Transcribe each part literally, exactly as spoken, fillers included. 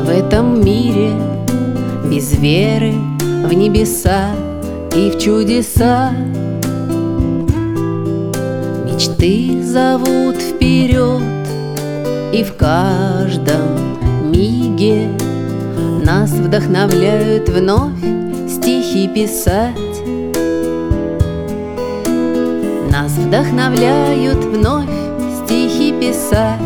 В этом мире без веры в небеса и в чудеса мечты зовут вперед, и в каждом миге нас вдохновляют вновь стихи писать. Нас вдохновляют вновь стихи писать.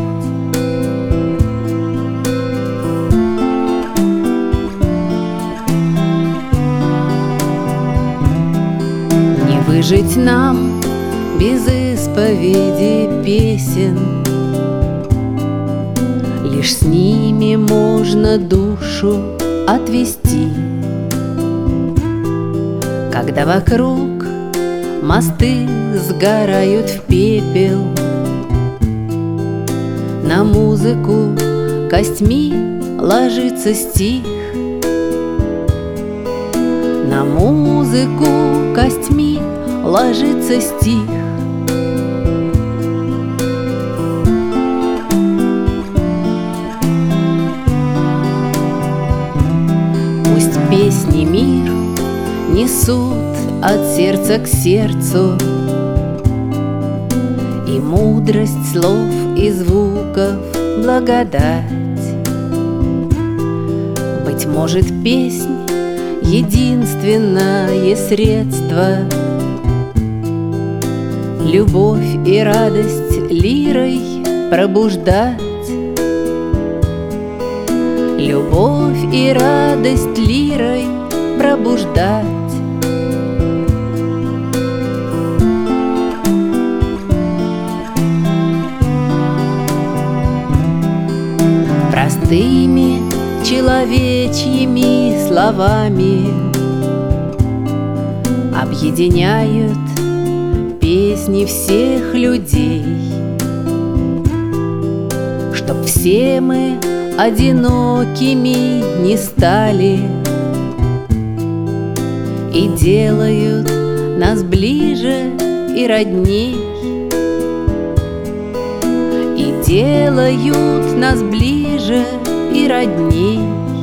Не выжить нам без исповеди песен, лишь с ними можно душу отвести. Когда вокруг мосты сгорают в пепел, на музыку костьми ложится стих. На музыку костьми ложится стих. Пусть песни мир несут от сердца к сердцу, и мудрость слов и звуков благодать. Быть может, песнь — единственное средство любовь и радость лирой пробуждать. Любовь и радость лирой пробуждать. Простыми человечьими словами объединяют песни всех людей, чтоб все мы одинокими не стали, и делают нас ближе и родней, и делают нас ближе и родней.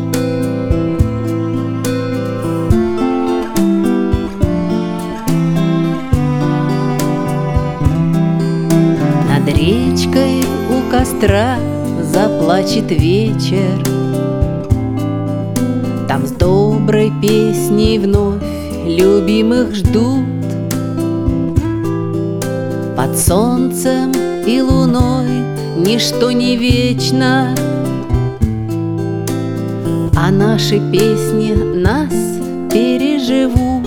Над речкой у костра заплачет вечер, там с доброй песней вновь любимых ждут. Под солнцем и луной ничто не вечно, а наши песни нас переживут.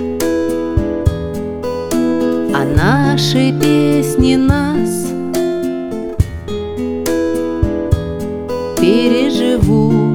А наши песни нас переживут.